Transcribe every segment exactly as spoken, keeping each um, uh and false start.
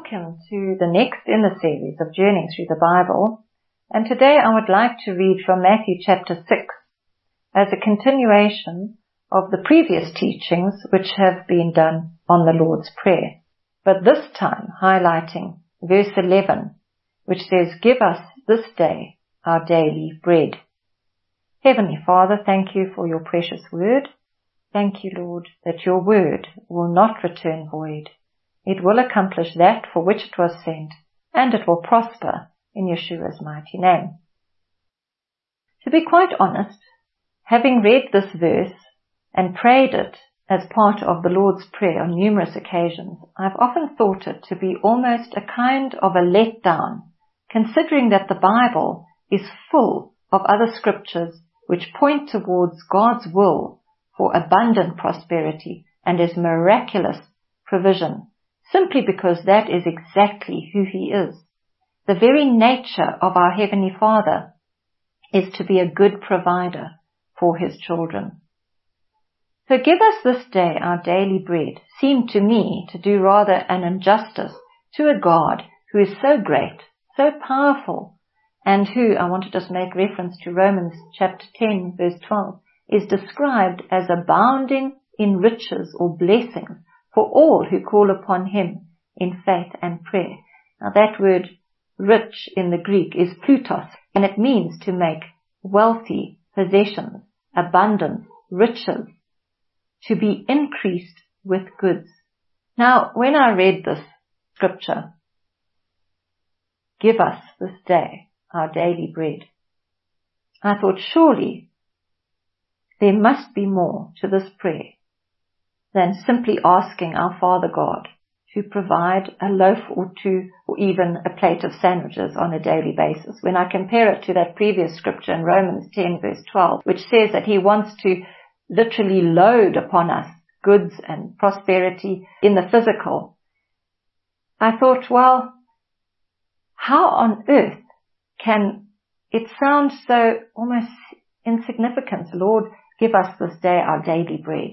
welcome to the next in the series of Journeying Through the Bible. And today I would like to read from Matthew chapter six as a continuation of the previous teachings which have been done on the Lord's Prayer, but this time highlighting verse eleven, which says, "Give us this day our daily bread." Heavenly Father, thank you for your precious word. Thank you, Lord, that your word will not return void. It will accomplish that for which it was sent, and it will prosper in Yeshua's mighty name. To be quite honest, having read this verse and prayed it as part of the Lord's Prayer on numerous occasions, I've often thought it to be almost a kind of a letdown, considering that the Bible is full of other scriptures which point towards God's will for abundant prosperity and His miraculous provision, simply because that is exactly who He is. The very nature of our Heavenly Father is to be a good provider for His children. So give us this day our daily bread seemed to me to do rather an injustice to a God who is so great, so powerful, and who, I want to just make reference to Romans chapter ten, verse twelve, is described as abounding in riches or blessings for all who call upon Him in faith and prayer. Now that word rich in the Greek is plutos, and it means to make wealthy possessions, abundance, riches, to be increased with goods. Now, when I read this scripture, "Give us this day our daily bread," I thought, surely there must be more to this prayer than simply asking our Father God to provide a loaf or two or even a plate of sandwiches on a daily basis. When I compare it to that previous scripture in Romans ten verse twelve, which says that He wants to literally load upon us goods and prosperity in the physical, I thought, well, how on earth can it sound so almost insignificant? Lord, give us this day our daily bread.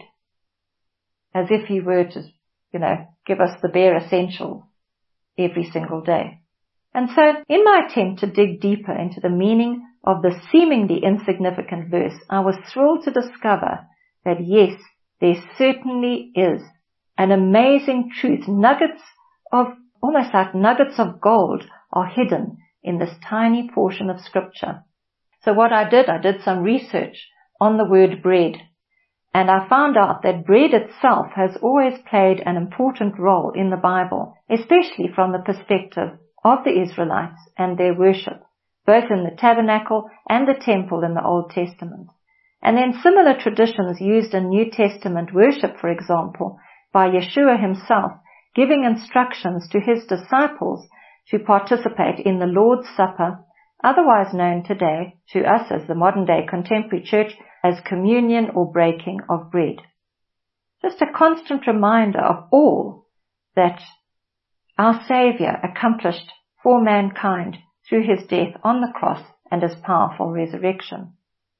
As if He were to, you know, give us the bare essentials every single day. And so, in my attempt to dig deeper into the meaning of the seemingly insignificant verse, I was thrilled to discover that yes, there certainly is an amazing truth. Nuggets of, almost like nuggets of gold, are hidden in this tiny portion of scripture. So what I did, I did some research on the word bread. And I found out that bread itself has always played an important role in the Bible, especially from the perspective of the Israelites and their worship, both in the tabernacle and the temple in the Old Testament. And then similar traditions used in New Testament worship, for example, by Yeshua Himself, giving instructions to His disciples to participate in the Lord's Supper, otherwise known today to us as the modern-day contemporary church as communion or breaking of bread. Just a constant reminder of all that our Saviour accomplished for mankind through His death on the cross and His powerful resurrection.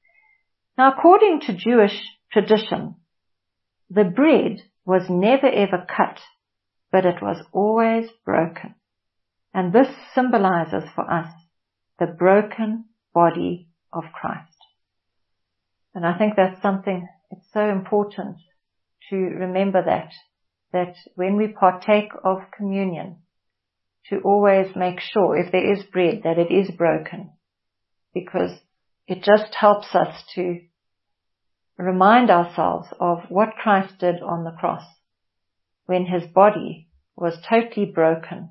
Now, according to Jewish tradition, the bread was never ever cut, but it was always broken. And this symbolizes for us the broken body of Christ. And I think that's something, it's so important to remember that, that when we partake of communion, to always make sure, if there is bread, that it is broken, because it just helps us to remind ourselves of what Christ did on the cross, when His body was totally broken,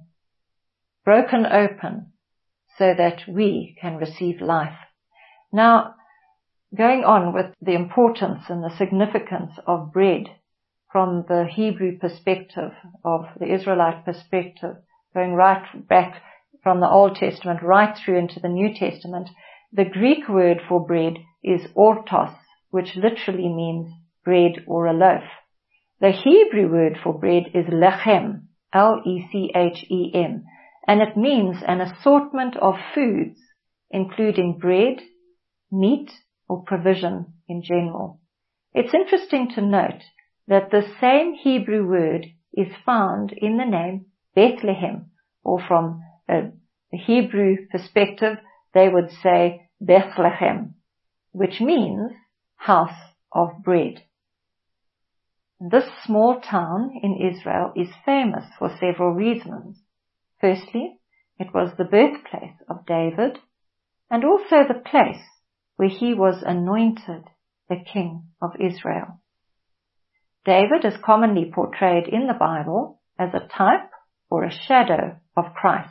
broken open, so that we can receive life. Now, going on with the importance and the significance of bread from the Hebrew perspective, of the Israelite perspective, going right back from the Old Testament right through into the New Testament, the Greek word for bread is ortos, which literally means bread or a loaf. The Hebrew word for bread is lechem, L E C H E M, and it means an assortment of foods, including bread, meat, or provision in general. It's interesting to note that the same Hebrew word is found in the name Bethlehem, or from a Hebrew perspective, they would say Bethlehem, which means house of bread. This small town in Israel is famous for several reasons. Firstly, it was the birthplace of David, and also the place where he was anointed the King of Israel. David is commonly portrayed in the Bible as a type or a shadow of Christ,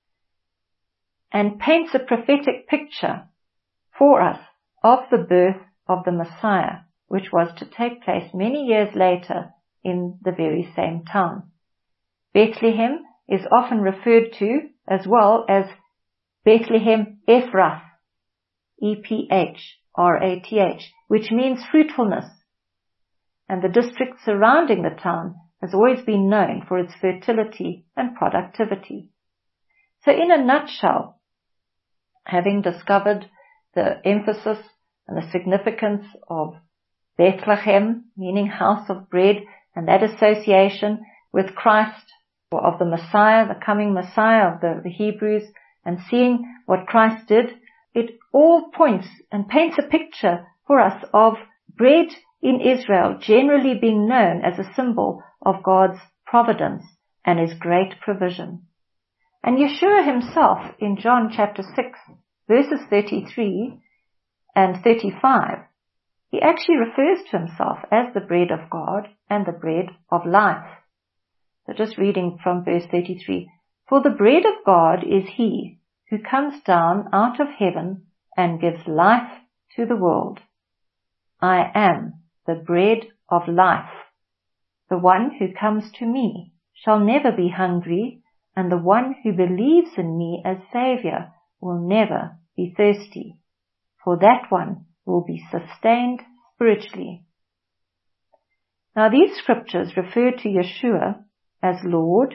and paints a prophetic picture for us of the birth of the Messiah, which was to take place many years later in the very same town. Bethlehem is often referred to as well as Bethlehem Ephrath, E P H R A T H, which means fruitfulness. And the district surrounding the town has always been known for its fertility and productivity. So in a nutshell, having discovered the emphasis and the significance of Bethlehem, meaning house of bread, and that association with Christ, or of the Messiah, the coming Messiah of the, the Hebrews, and seeing what Christ did, it all points and paints a picture for us of bread in Israel generally being known as a symbol of God's providence and His great provision. And Yeshua himself in John chapter six, verses thirty-three and thirty-five, he actually refers to himself as the bread of God and the bread of life. So just reading from verse thirty-three, "For the bread of God is He who comes down out of heaven and gives life to the world. I am the bread of life. The one who comes to me shall never be hungry, and the one who believes in me as Savior will never be thirsty, for that one will be sustained spiritually." Now these scriptures refer to Yeshua as Lord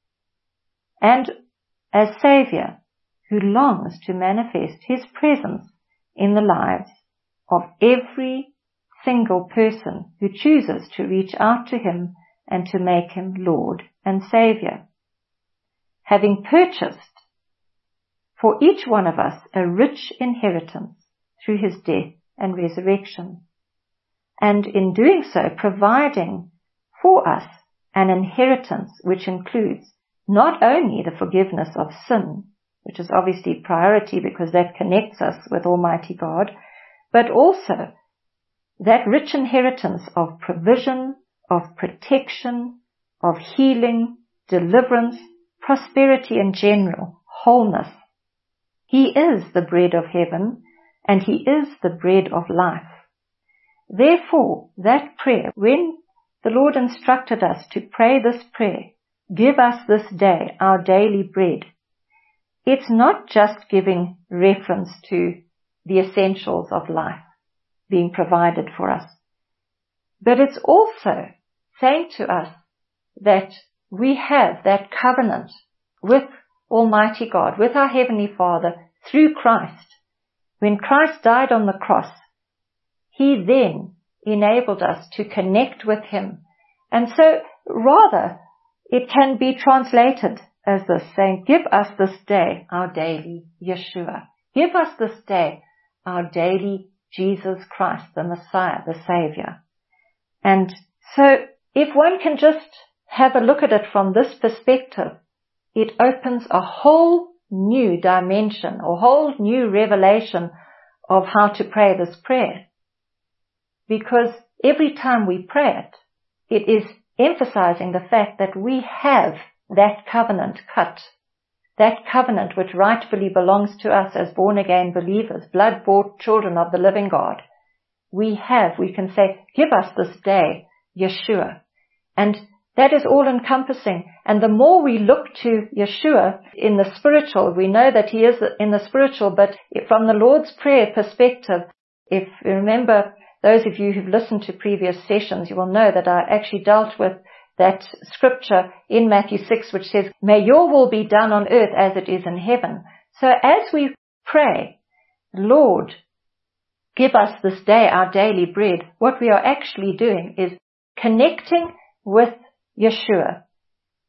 and as Savior, who longs to manifest His presence in the lives of every single person who chooses to reach out to Him and to make Him Lord and Savior, having purchased for each one of us a rich inheritance through His death and resurrection, and in doing so providing for us an inheritance which includes not only the forgiveness of sin, which is obviously priority because that connects us with Almighty God, but also that rich inheritance of provision, of protection, of healing, deliverance, prosperity in general, wholeness. He is the bread of heaven, and He is the bread of life. Therefore, that prayer, when the Lord instructed us to pray this prayer, "Give us this day our daily bread," it's not just giving reference to the essentials of life being provided for us, but it's also saying to us that we have that covenant with Almighty God, with our Heavenly Father, through Christ. When Christ died on the cross, He then enabled us to connect with Him. And so, rather, it can be translated as this, saying, "Give us this day our daily Yeshua." Give us this day our daily Jesus Christ, the Messiah, the Savior. And so, if one can just have a look at it from this perspective, it opens a whole new dimension, a whole new revelation of how to pray this prayer. Because every time we pray it, it is emphasizing the fact that we have that covenant cut, that covenant which rightfully belongs to us as born-again believers, blood-bought children of the living God. We have, we can say, "Give us this day Yeshua." And that is all-encompassing. And the more we look to Yeshua in the spiritual, we know that He is in the spiritual, but from the Lord's Prayer perspective, if you remember, those of you who've listened to previous sessions, you will know that I actually dealt with that scripture in Matthew six, which says, "May your will be done on earth as it is in heaven." So as we pray, "Lord, give us this day our daily bread," what we are actually doing is connecting with Yeshua,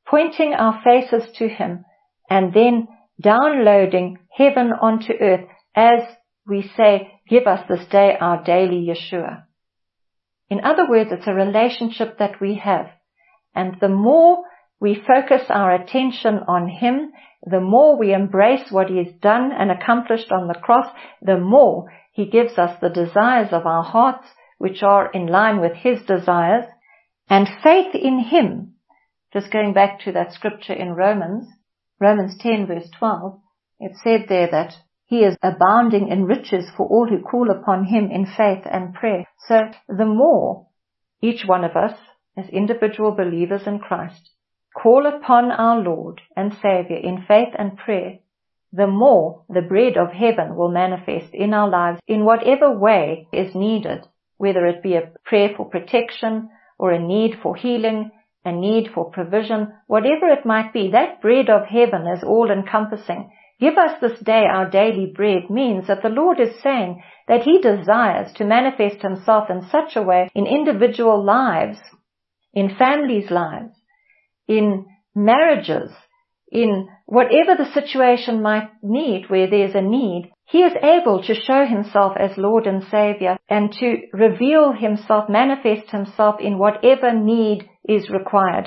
pointing our faces to him, and then downloading heaven onto earth as we say, give us this day our daily Yeshua. In other words, it's a relationship that we have. And the more we focus our attention on him, the more we embrace what he has done and accomplished on the cross, the more he gives us the desires of our hearts, which are in line with his desires, and faith in him. Just going back to that scripture in Romans, Romans ten verse twelve, it said there that he is abounding in riches for all who call upon him in faith and prayer. So the more each one of us, as individual believers in Christ, call upon our Lord and Savior in faith and prayer, the more the bread of heaven will manifest in our lives in whatever way is needed, whether it be a prayer for protection or a need for healing, a need for provision, whatever it might be. That bread of heaven is all-encompassing. Give us this day our daily bread means that the Lord is saying that he desires to manifest himself in such a way in individual lives, in families' lives, in marriages, in whatever the situation might need, where there's a need. He is able to show himself as Lord and Savior and to reveal himself, manifest himself in whatever need is required.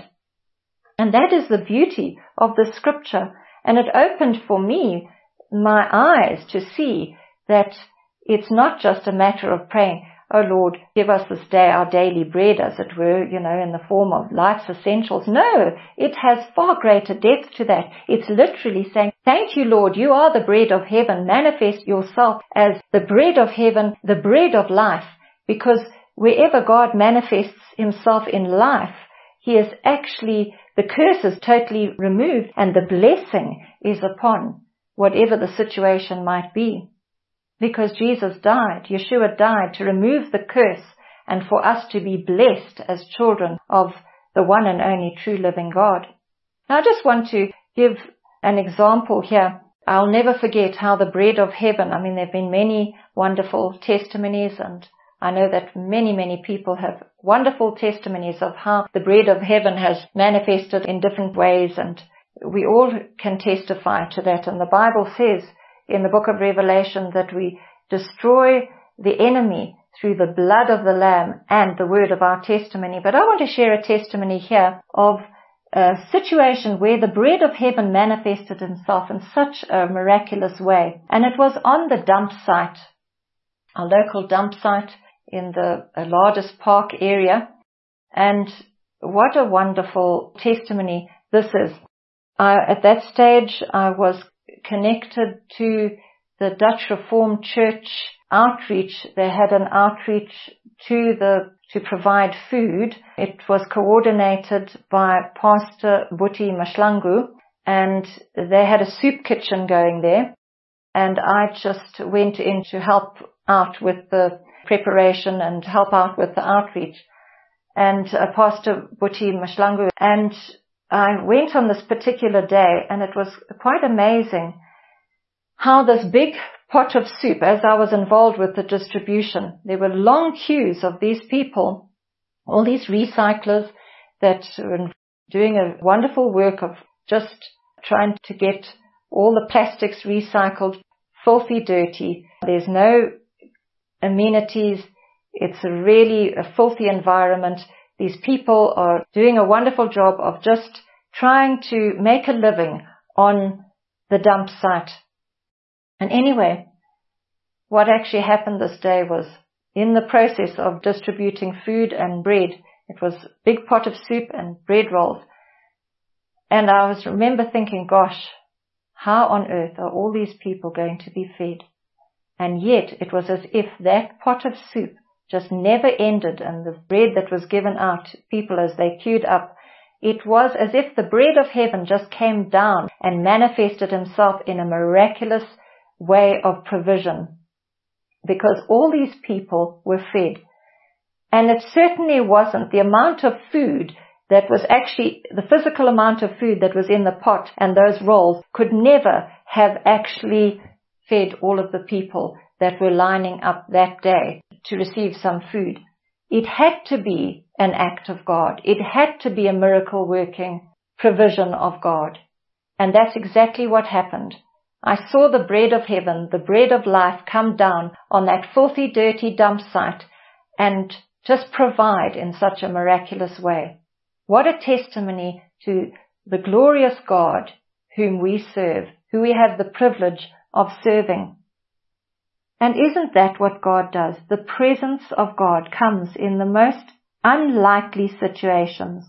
And that is the beauty of the scripture. And it opened for me my eyes to see that it's not just a matter of praying, oh Lord, give us this day our daily bread, as it were, you know, in the form of life's essentials. No, it has far greater depth to that. It's literally saying, thank you, Lord, you are the bread of heaven. Manifest yourself as the bread of heaven, the bread of life, because wherever God manifests himself in life, he is actually, the curse is totally removed and the blessing is upon whatever the situation might be. Because Jesus died, Yeshua died to remove the curse and for us to be blessed as children of the one and only true living God. Now I just want to give an example here. I'll never forget how the bread of heaven, I mean there have been many wonderful testimonies, and I know that many, many people have wonderful testimonies of how the bread of heaven has manifested in different ways, and we all can testify to that. And the Bible says in the book of Revelation that we destroy the enemy through the blood of the Lamb and the word of our testimony. But I want to share a testimony here of a situation where the bread of heaven manifested himself in such a miraculous way. And it was on the dump site, our local dump site in the largest park area. And what a wonderful testimony this is. I, at that stage, I was connected to the Dutch Reformed Church outreach. They had an outreach to the to provide food. It was coordinated by Pastor Boetie Mashlangu, and they had a soup kitchen going there. And I just went in to help out with the preparation and help out with the outreach. And uh, Pastor Boetie Mashlangu, and I went on this particular day, and it was quite amazing how this big pot of soup, as I was involved with the distribution, there were long queues of these people, all these recyclers that were doing a wonderful work of just trying to get all the plastics recycled, filthy dirty. There's no amenities. It's a really a filthy environment. These people are doing a wonderful job of just trying to make a living on the dump site. And anyway, what actually happened this day was, in the process of distributing food and bread, it was a big pot of soup and bread rolls. And I was remember thinking, gosh, how on earth are all these people going to be fed? And yet it was as if that pot of soup just never ended, and the bread that was given out to people as they queued up, it was as if the bread of heaven just came down and manifested himself in a miraculous way of provision, because all these people were fed. And it certainly wasn't the amount of food that was actually, the physical amount of food that was in the pot and those rolls could never have actually fed all of the people that were lining up that day to receive some food. It had to be an act of God. It had to be a miracle working provision of God. And that's exactly what happened. I saw the bread of heaven, the bread of life, come down on that filthy, dirty dump site and just provide in such a miraculous way. What a testimony to the glorious God whom we serve, who we have the privilege of serving. And isn't that what God does? The presence of God comes in the most unlikely situations.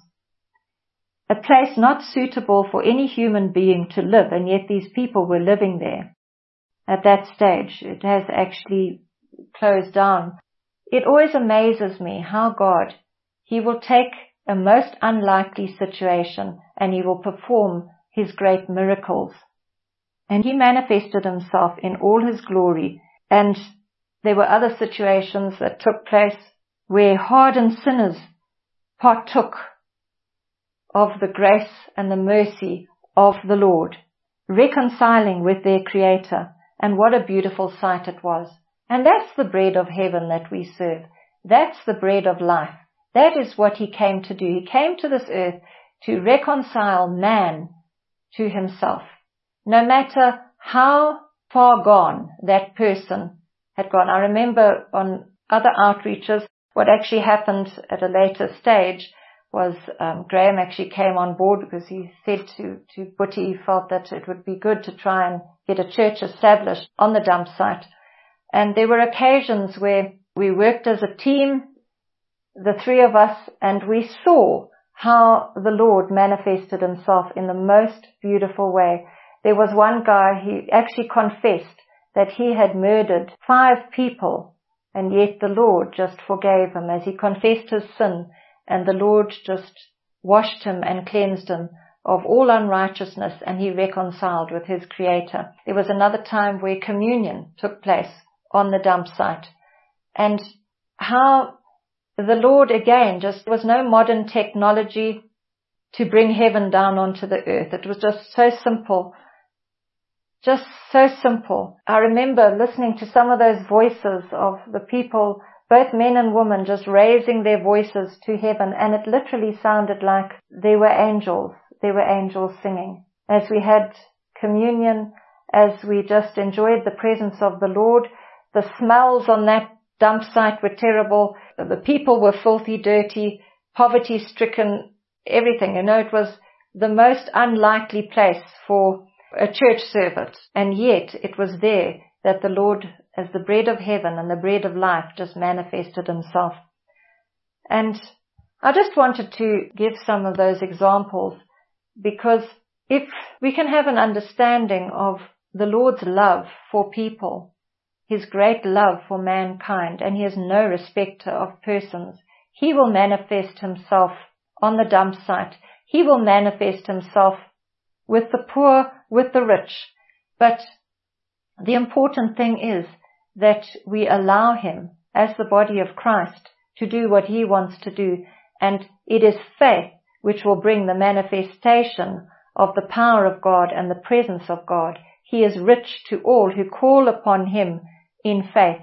A place not suitable for any human being to live, and yet these people were living there. At that stage, it has actually closed down. It always amazes me how God, He will take a most unlikely situation and He will perform His great miracles. And He manifested Himself in all His glory. And there were other situations that took place where hardened sinners partook of the grace and the mercy of the Lord, reconciling with their Creator. And what a beautiful sight it was. And that's the bread of heaven that we serve. That's the bread of life. That is what He came to do. He came to this earth to reconcile man to Himself. No matter how far gone that person had gone. I remember on other outreaches, what actually happened at a later stage was um, Graham actually came on board because he said to, to Butti, he felt that it would be good to try and get a church established on the dump site. And there were occasions where we worked as a team, the three of us, and we saw how the Lord manifested Himself in the most beautiful way. There was one guy, he actually confessed that he had murdered five people, and yet the Lord just forgave him as he confessed his sin, and the Lord just washed him and cleansed him of all unrighteousness, and he reconciled with his Creator. There was another time where communion took place on the dump site, and how the Lord again, just there was no modern technology to bring heaven down onto the earth. It was just so simple. Just so simple. I remember listening to some of those voices of the people, both men and women, just raising their voices to heaven, and it literally sounded like they were angels. They were angels singing. As we had communion, as we just enjoyed the presence of the Lord, the smells on that dump site were terrible. The people were filthy, dirty, poverty-stricken, everything. You know, it was the most unlikely place for a church service, and yet it was there that the Lord, as the bread of heaven and the bread of life, just manifested Himself. And I just wanted to give some of those examples, because if we can have an understanding of the Lord's love for people, His great love for mankind, and He is no respecter of persons, He will manifest Himself on the dump site. He will manifest Himself with the poor, with the rich. But the important thing is that we allow Him, as the body of Christ, to do what He wants to do. And it is faith which will bring the manifestation of the power of God and the presence of God. He is rich to all who call upon Him in faith.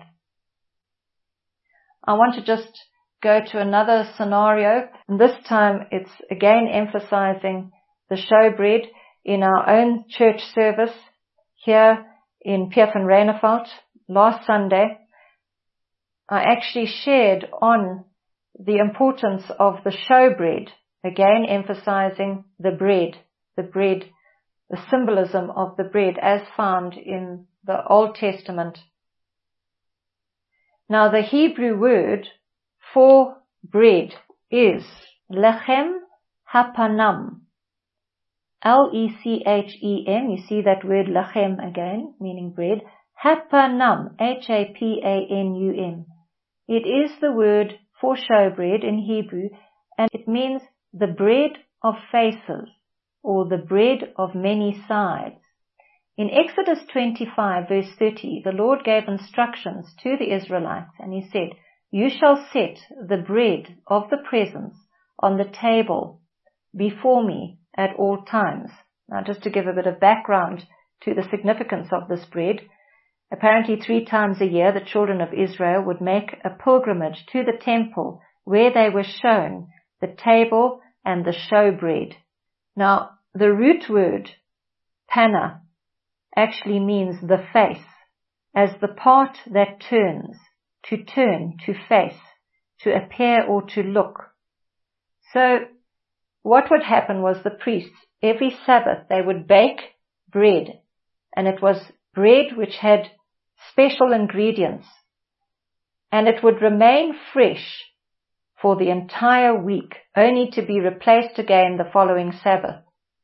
I want to just go to another scenario, and this time it's again emphasizing the showbread in our own church service here in P F N Reinefeld last Sunday. I actually shared on the importance of the showbread, again emphasizing the bread, the bread, the symbolism of the bread as found in the Old Testament. Now the Hebrew word for bread is lechem hapanam. L E C H E M, you see that word lechem again, meaning bread. Hapanam, H A P A N U M. It is the word for showbread in Hebrew, and it means the bread of faces, or the bread of many sides. In Exodus twenty-five verse thirty, the Lord gave instructions to the Israelites, and He said, "You shall set the bread of the presence on the table before me at all times." Now, just to give a bit of background to the significance of this bread, apparently three times a year the children of Israel would make a pilgrimage to the temple where they were shown the table and the showbread. Now, the root word, pana, actually means the face, as the part that turns, to turn, to face, to appear or to look. So, what would happen was the priests, every Sabbath, they would bake bread, and it was bread which had special ingredients, and it would remain fresh for the entire week, only to be replaced again the following Sabbath.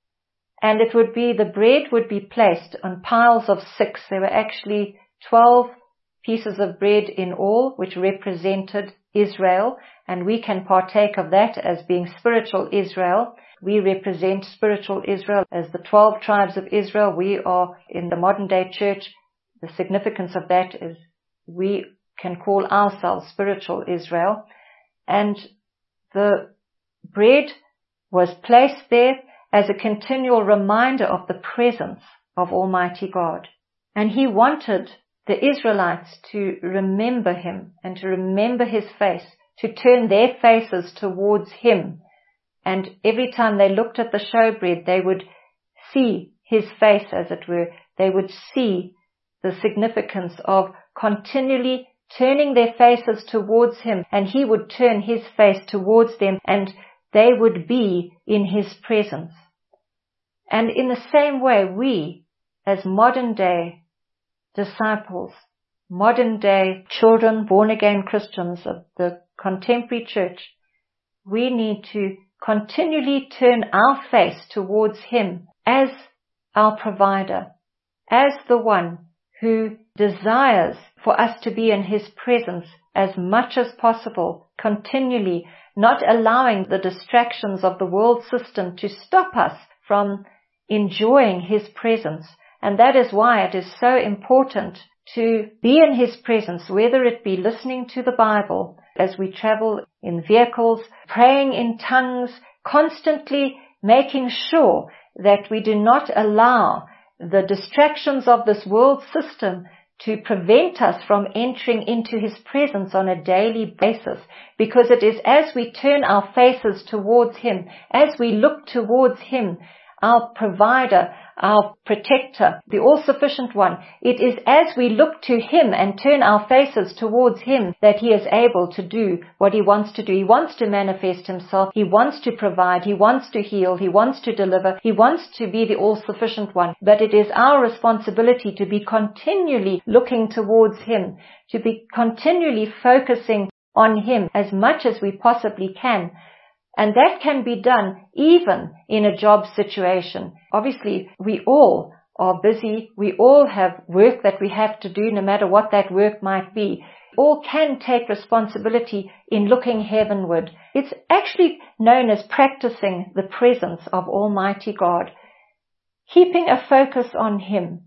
And it would be, the bread would be placed on piles of six. There were actually twelve pieces of bread in all, which represented Israel, and we can partake of that as being spiritual Israel. We represent spiritual Israel as the twelve tribes of Israel. We are in the modern day church. The significance of that is we can call ourselves spiritual Israel. And the bread was placed there as a continual reminder of the presence of Almighty God. And He wanted the Israelites to remember Him and to remember His face, to turn their faces towards Him. And every time they looked at the showbread, they would see His face, as it were. They would see the significance of continually turning their faces towards Him, and He would turn His face towards them, and they would be in His presence. And in the same way, we, as modern day disciples, modern day children, born-again Christians of the contemporary church, we need to continually turn our face towards Him as our provider, as the one who desires for us to be in His presence as much as possible, continually, not allowing the distractions of the world system to stop us from enjoying His presence. And that is why it is so important to be in His presence, whether it be listening to the Bible as we travel in vehicles, praying in tongues, constantly making sure that we do not allow the distractions of this world system to prevent us from entering into His presence on a daily basis. Because it is as we turn our faces towards Him, as we look towards Him, our provider, our protector, the all-sufficient one, it is as we look to Him and turn our faces towards Him that He is able to do what He wants to do. He wants to manifest Himself. He wants to provide. He wants to heal. He wants to deliver. He wants to be the all-sufficient one. But it is our responsibility to be continually looking towards Him, to be continually focusing on Him as much as we possibly can. And that can be done even in a job situation. Obviously, we all are busy. We all have work that we have to do, no matter what that work might be. All can take responsibility in looking heavenward. It's actually known as practicing the presence of Almighty God. Keeping a focus on Him.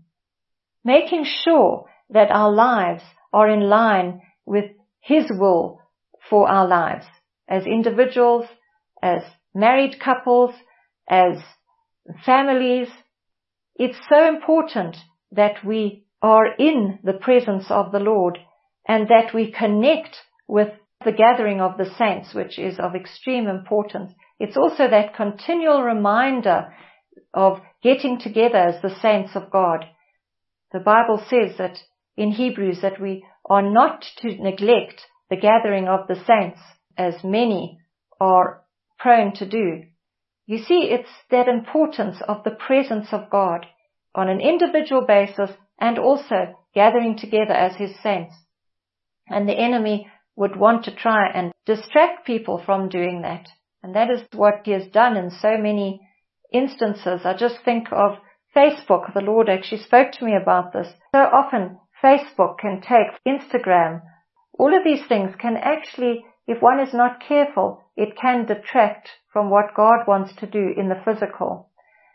Making sure that our lives are in line with His will for our lives. As individuals, as married couples, as families, it's so important that we are in the presence of the Lord and that we connect with the gathering of the saints, which is of extreme importance. It's also that continual reminder of getting together as the saints of God. The Bible says that in Hebrews that we are not to neglect the gathering of the saints, as many are prone to do. You see, it's that importance of the presence of God on an individual basis and also gathering together as His saints. And the enemy would want to try and distract people from doing that. And that is what he has done in so many instances. I just think of Facebook. The Lord actually spoke to me about this. So often Facebook can take Instagram. All of these things can actually, if one is not careful, it can detract from what God wants to do in the physical.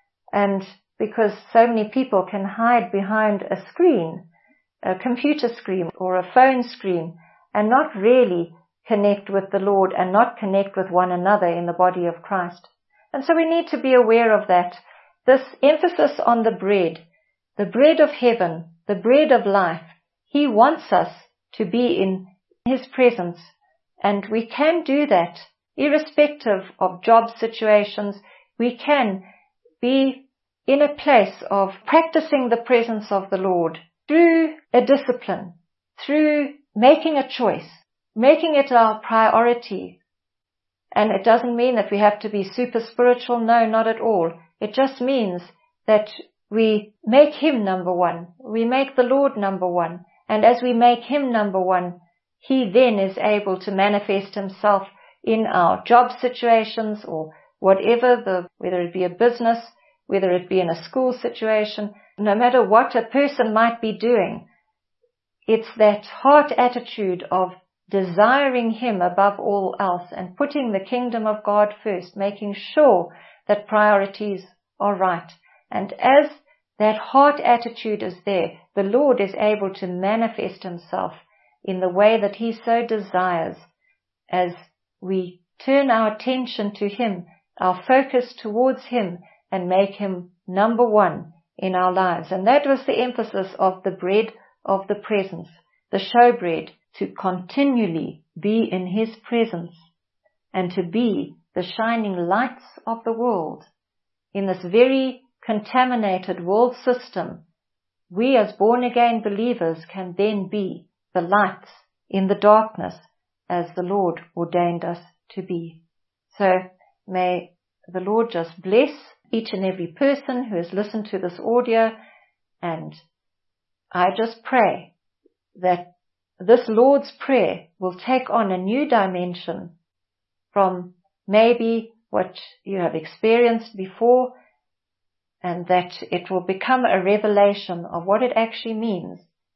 And because so many people can hide behind a screen, a computer screen or a phone screen, and not really connect with the Lord and not connect with one another in the body of Christ. And so we need to be aware of that. This emphasis on the bread, the bread of heaven, the bread of life. He wants us to be in His presence. And we can do that irrespective of job situations. We can be in a place of practicing the presence of the Lord through a discipline, through making a choice, making it our priority. And it doesn't mean that we have to be super spiritual. No, not at all. It just means that we make Him number one. We make the Lord number one. And as we make Him number one, He then is able to manifest Himself in our job situations or whatever, the, whether it be a business, whether it be in a school situation, no matter what a person might be doing. It's that heart attitude of desiring Him above all else and putting the kingdom of God first, making sure that priorities are right. And as that heart attitude is there, the Lord is able to manifest Himself in the way that He so desires as we turn our attention to Him, our focus towards Him, and make Him number one in our lives. And that was the emphasis of the bread of the presence, the showbread, to continually be in His presence and to be the shining lights of the world. In this very contaminated world system, we as born-again believers can then be the lights in the darkness as the Lord ordained us to be. So may the Lord just bless each and every person who has listened to this audio, and I just pray that this Lord's Prayer will take on a new dimension from maybe what you have experienced before, and that it will become a revelation of what it actually means.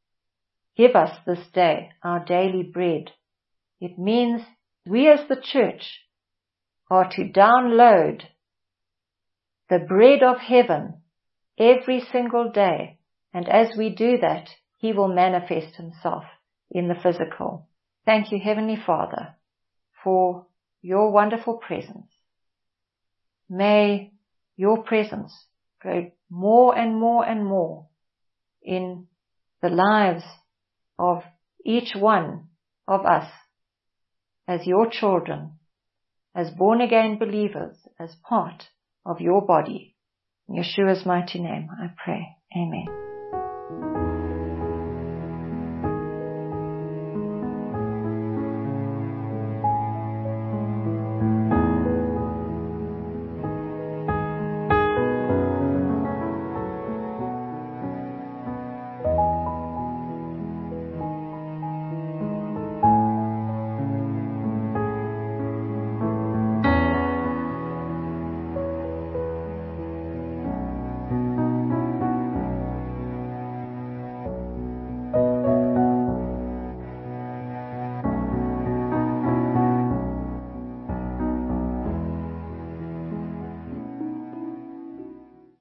Give us this day our daily bread. It means we as the church are to download the bread of heaven every single day, and as we do that, He will manifest Himself in the physical. Thank you, Heavenly Father, for your wonderful presence. May your presence go more and more and more in the lives of each one of us as your children, as born-again believers, as part of your body. In Yeshua's mighty name, I pray.